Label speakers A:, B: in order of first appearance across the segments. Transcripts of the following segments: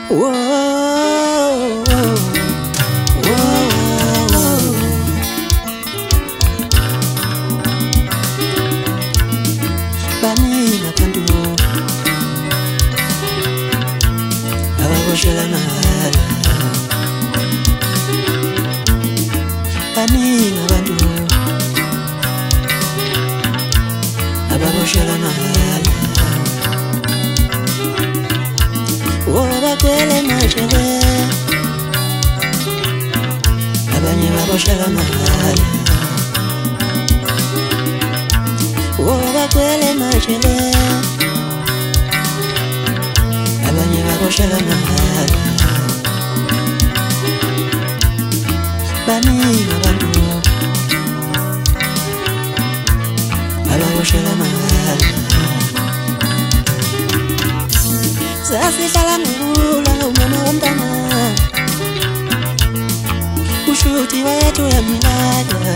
A: Whoa, whoa. Baningi abantu ababoshela mahala. Baningi abantu ababoshela mahala. Bakwele majele abanye baboshela mahala. Bakwele majele abanye baboshela mahala. Baningi abantu ababoshela mahala. Sasihlala ngula umama womntana ushuthi wethu yamlada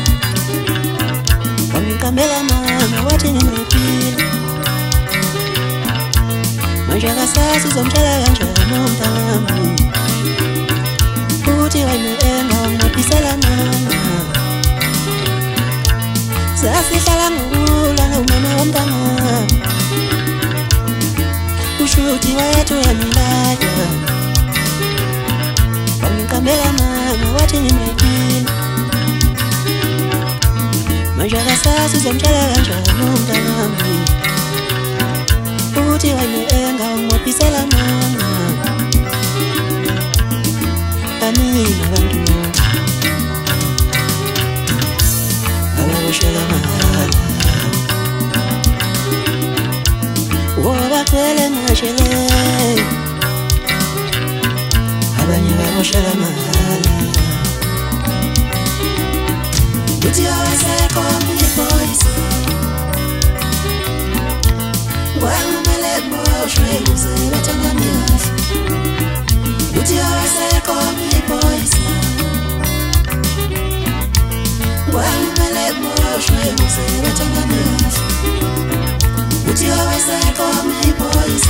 A: wamqambela mama wathi nginephila manje akasazi uzomtshela kanjani umntana uthi wena engangiphisela mama. Sasihlala ngula umama womntana ushuthi wethu yamlada wamqambela mama wathi nginephila manje akasazi uzomtshela kanjani umntanami uthi wena engangiphisela mama. Baningi abantu ababoshela mahala. Bakwele majele abanye baboshela mahala. Uthi awasekho boys wangumele boshwe ukuze bathandane kahle. Uthi awasekho boys wangumele boshwe ukuze bathandane kahle. Uthi awasekho boys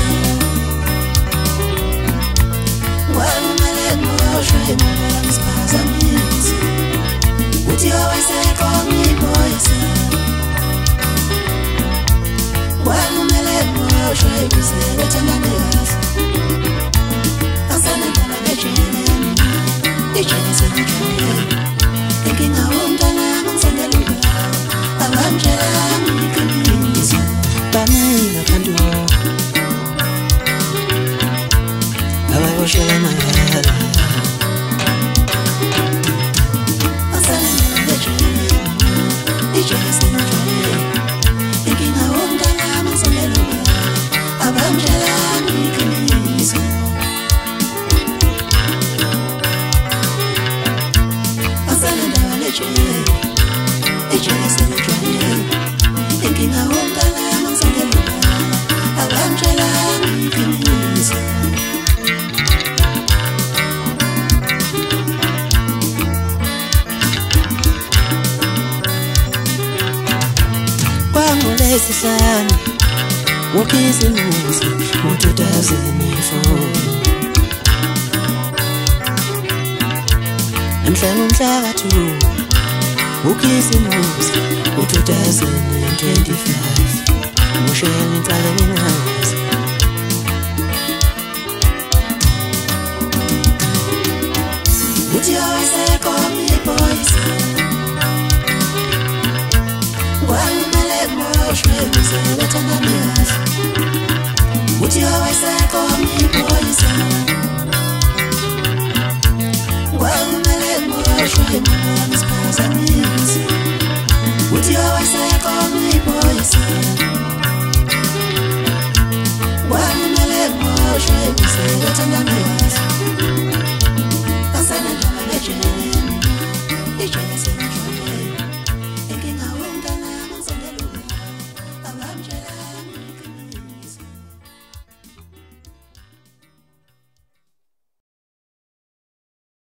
A: wangumele boshwe ngisiphazamisa. Uthi awasekho boys wangumele boshwe ukuze bathandane kahle. Asana ndaba nejele ijele senijele inkinga womntana ngisondela ungala abamtshela ngiqinisa. Baningi abantu ababoshela mahala. Asana ndaba nejele ijele senijele inkinga womntana ngisondela ungala abamtshela ngiqinisa. Asana ndaba nejele ijele senijele inkinga womntana ngisondela ungala abamtshela ngiqinisa. Kwangolesihlanu wokhisimuzi ngo-2004 namhlanje umhlaka-2 wokhisimuzi ngo-2025 Moshela ngiqale ngingazi. Uthi awasekho boys wangumele boshwe ukuze bathandane kahle. Uthi awasekho boys wangumele boshwe ngisiphazamisa. Uthi awasekho boys wangumele boshwe ukuze bathandane kahle. Asana ndaba nejele ijele